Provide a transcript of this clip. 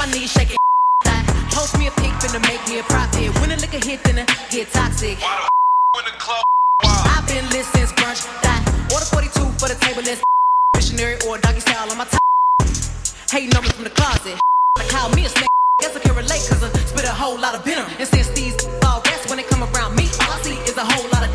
need shaking. Post me a pic, finna make me a profit. When a liquor hit, then it get toxic. In the club. I've been lit since brunch. Order 42 for the table. Let's missionary or doggy style on my top. Hating on me from the closet. I call me a snake. Guess I can relate, cause I spit a whole lot of venom. And since these all rest when they come around me, all I see is a whole lot of